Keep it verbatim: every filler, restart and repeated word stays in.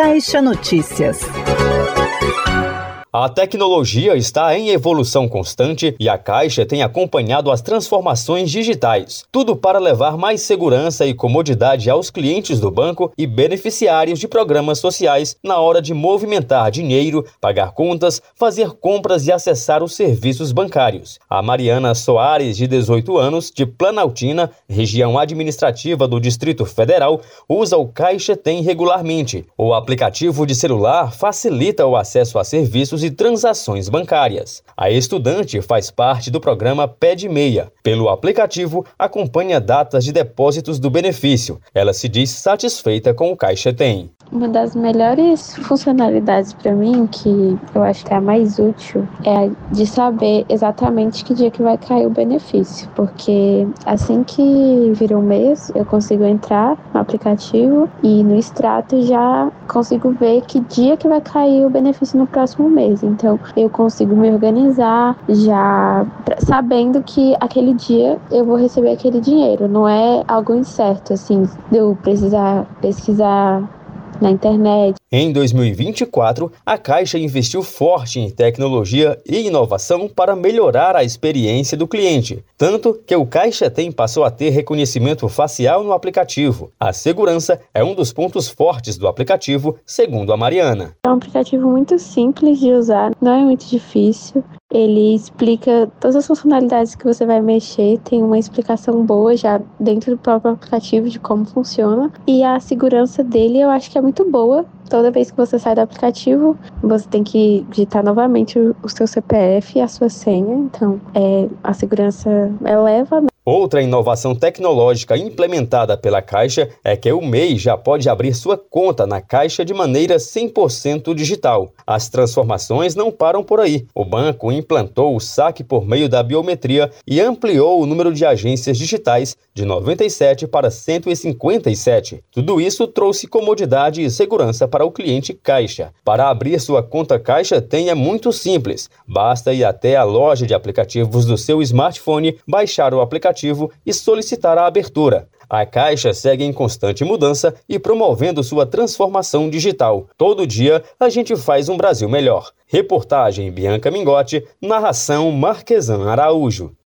Caixa Notícias. A tecnologia está em evolução constante e a Caixa tem acompanhado as transformações digitais. Tudo para levar mais segurança e comodidade aos clientes do banco e beneficiários de programas sociais na hora de movimentar dinheiro, pagar contas, fazer compras e acessar os serviços bancários. A Mariana Soares, de dezoito anos, de Planaltina, região administrativa do Distrito Federal, usa o Caixa Tem regularmente. O aplicativo de celular facilita o acesso a serviços e transações bancárias. A estudante faz parte do programa Pé de Meia. Pelo aplicativo, acompanha datas de depósitos do benefício. Ela se diz satisfeita com o Caixa Tem. Uma das melhores funcionalidades para mim, que eu acho que é a mais útil, é a de saber exatamente que dia que vai cair o benefício. Porque assim que vira um mês, eu consigo entrar no aplicativo e no extrato já consigo ver que dia que vai cair o benefício no próximo mês. Então, eu consigo me organizar já sabendo que aquele dia eu vou receber aquele dinheiro. Não é algo incerto, assim, de eu precisar pesquisar na internet. Em dois mil e vinte e quatro, a Caixa investiu forte em tecnologia e inovação para melhorar a experiência do cliente, tanto que o Caixa Tem passou a ter reconhecimento facial no aplicativo. A segurança é um dos pontos fortes do aplicativo, segundo a Mariana. É um aplicativo muito simples de usar, não é muito difícil. Ele explica todas as funcionalidades que você vai mexer, tem uma explicação boa já dentro do próprio aplicativo de como funciona. E a segurança dele eu acho que é muito boa. Toda vez que você sai do aplicativo, você tem que digitar novamente o seu C P F e a sua senha. Então, é, a segurança eleva, né? Outra inovação tecnológica implementada pela Caixa é que o M E I já pode abrir sua conta na Caixa de maneira cem por cento digital. As transformações não param por aí. O banco implantou o saque por meio da biometria e ampliou o número de agências digitais de noventa e sete para cento e cinquenta e sete. Tudo isso trouxe comodidade e segurança para o cliente Caixa. Para abrir sua conta Caixa Tem é muito simples. Basta ir até a loja de aplicativos do seu smartphone, baixar o aplicativo e solicitar a abertura. A Caixa segue em constante mudança e promovendo sua transformação digital. Todo dia a gente faz um Brasil melhor. Reportagem Bianca Mingotti, narração Marquesan Araújo.